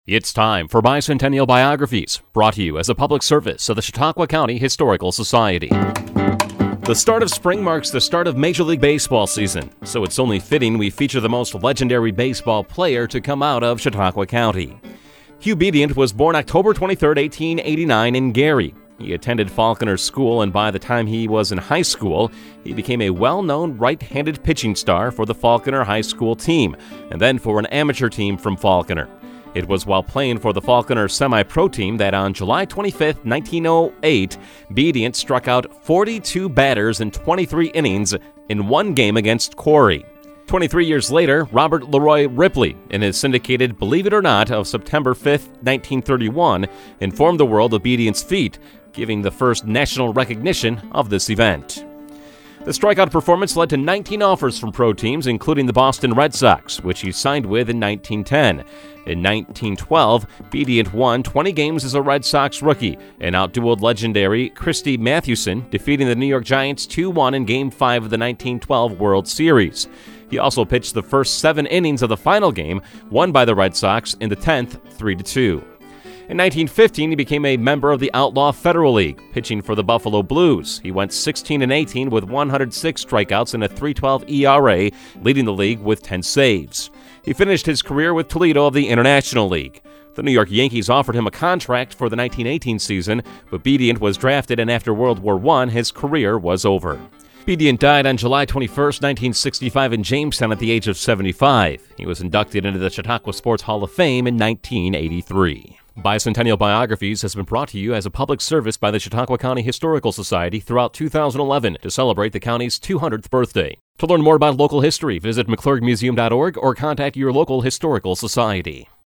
It's time for Bicentennial Biographies, brought to you as a public service of the Chautauqua County Historical Society. The start of spring marks the start of Major League Baseball season, so it's only fitting we feature the most legendary baseball player to come out of Chautauqua County. Hugh Bedient was born October 23, 1889 in Gary. He attended Falconer School, and by the time he was in high school, he became a well-known right-handed pitching star for the Falconer High School team, and then for an amateur team from Falconer. It was while playing for the Falconer semi-pro team that on July 25, 1908, Bedient struck out 42 batters in 23 innings in one game against Quarry. 23 years later, Robert Leroy Ripley, in his syndicated Believe It or Not of September 5, 1931, informed the world of Bedient's feat, giving the first national recognition of this event. The strikeout performance led to 19 offers from pro teams, including the Boston Red Sox, which he signed with in 1910. In 1912, Bedient won 20 games as a Red Sox rookie and outdueled legendary Christy Mathewson, defeating the New York Giants 2-1 in Game 5 of the 1912 World Series. He also pitched the first 7 innings of the final game, won by the Red Sox in the 10th 3-2. In 1915, he became a member of the Outlaw Federal League, pitching for the Buffalo Blues. He went 16-18 with 106 strikeouts and a .312 ERA, leading the league with 10 saves. He finished his career with Toledo of the International League. The New York Yankees offered him a contract for the 1918 season, but Bedient was drafted, and after World War I, his career was over. Bedient died on July 21, 1965 in Jamestown at the age of 75. He was inducted into the Chautauqua Sports Hall of Fame in 1983. Bicentennial Biographies has been brought to you as a public service by the Chautauqua County Historical Society throughout 2011 to celebrate the county's 200th birthday. To learn more about local history, visit mclurgmuseum.org or contact your local historical society.